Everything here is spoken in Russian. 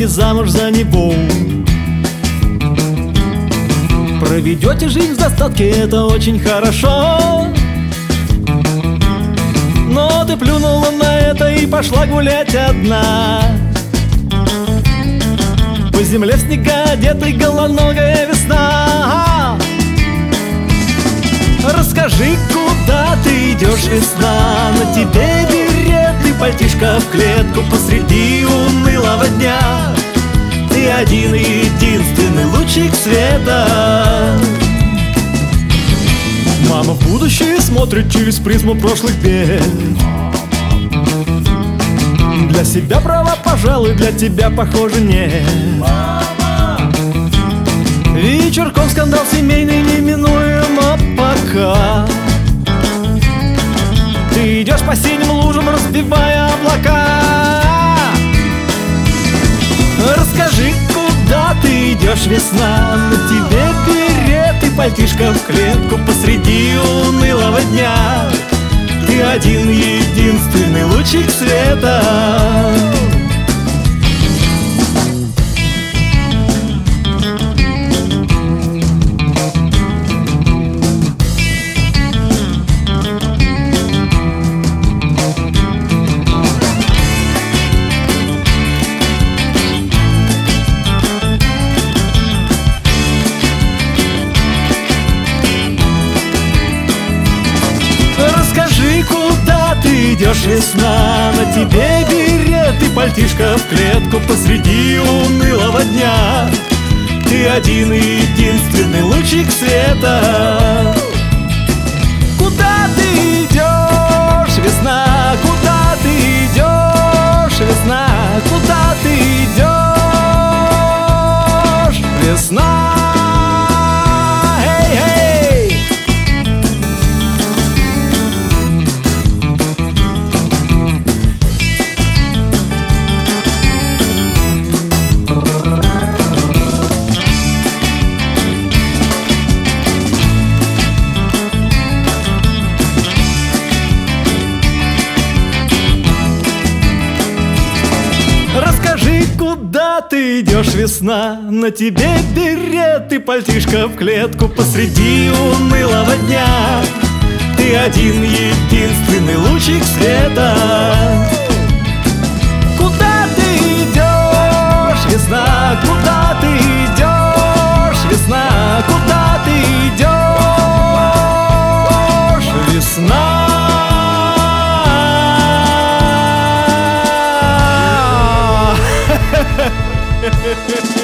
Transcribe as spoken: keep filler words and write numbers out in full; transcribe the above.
выйди замуж за него. Проведете жизнь в достатке, это очень хорошо. Но ты плюнула на это и пошла гулять одна. По земле в снега одетый голоногая весна. Расскажи, куда ты идешь, весна? На тебе берет и пальтишко в клетку посреди унылого дня. Ты один и единственный лучик света. Мама в будущее смотрит через призму прошлых бед. Для себя права, пожалуй, для тебя, похоже, нет. Вечерком скандал семейный неминуемо пока. Ты идешь по синим лужам, разбивая облака. Расскажи, куда ты идешь, весна? На тебе берет и пальтишко в клетку посреди унылого дня. Ты один единственный лучик света. Расскажи, куда ты идешь, весна? На тебе берет и пальтишко в клетку посреди унылого дня. Ты один и единственный лучик света. Куда ты идешь, весна? Куда ты идешь, весна? Куда ты идешь, весна? Расскажи, куда ты идешь, весна? На тебе берет и пальтишко в клетку посреди унылого дня. Ты один единственный лучик света. Куда ты идешь, весна? Куда ты идешь, весна? Куда ты идешь, весна? Ha ha ha ha.